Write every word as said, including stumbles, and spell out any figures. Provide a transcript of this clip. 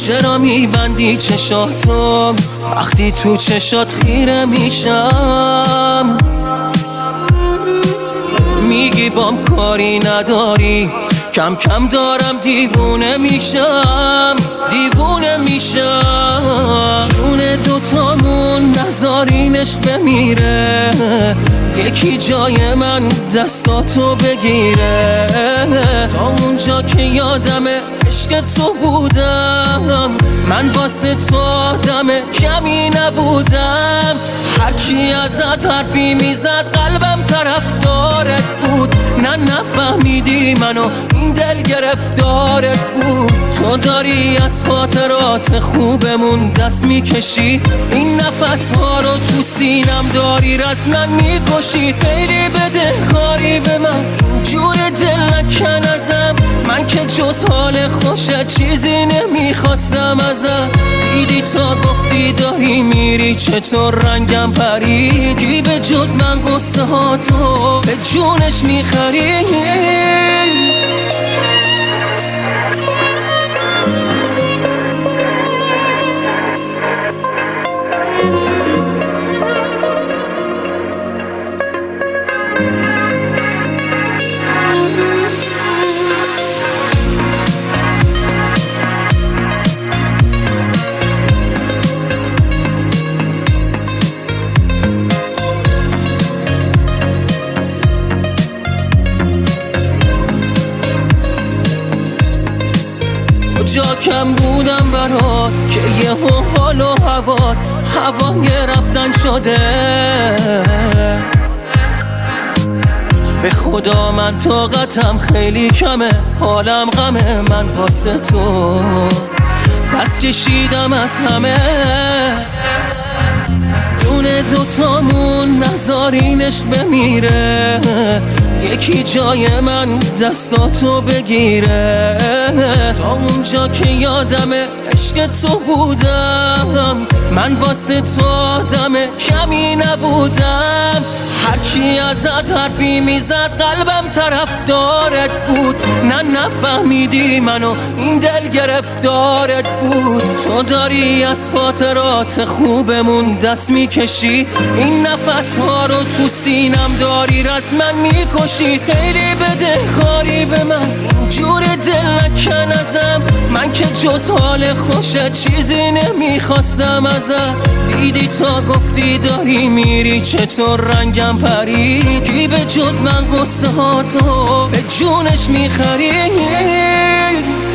چرا میبندی چشاتو وقتی تو چشات خیره میشم؟ میگی بام کاری نداری، کم کم دارم دیوونه میشم، دیوونه میشم. جون دوتامون نذارینش بمیره، یکی جای من دستاتو بگیره. تا اونجا که یادمه عشق تو بودم، من واسه تو آدم کمی نبودم. هرکی ازت حرفی میزد قلبم طرفدارت بود، نه نفهمیدی منو این دل گرفتارت بود. تو داری از خاطرات خوبمون دست میکشی، این نفس ها رو تو سینم داری رسما میکشی. خیلی بدهکاری به من جور دل نکن ازم، من که جز حال خوشت چیزی نمیخواستم ازم. دیدی تا گفتی داری میری چطور رنگم پرید، کی به جز من قصه ها تو به جونش میخری. کجا کم بودم برات که یه حال و هوات هوای رفتن شده؟ به خدا من طاقتم خیلی کمه، حالم غمه، من واسه تو دست کشیدم از همه. جون دوتامون نذارینش بمیره، یکی جای من دستاتو بگیره. تا اونجا که یادمه عشق تو بودم، من واسه تو آدم کمی نبودم. هرکی ازت حرفی میزد قلبم طرفدارت بود، نه نفهمیدی منو این دل گرفتارت بود. تو داری از خاطرات خوبمون دست میکشی، این نفس ها رو تو سینم داری رسما میکشی. خیلی بدهکاری به من جور دل نکن ازم، من که جز حال خوشت چیزی نمیخواستم ازم. دیدی تا گفتی داری میری چطور رنگم پرید، کی به جز من قصه ها تو به جونش میخری.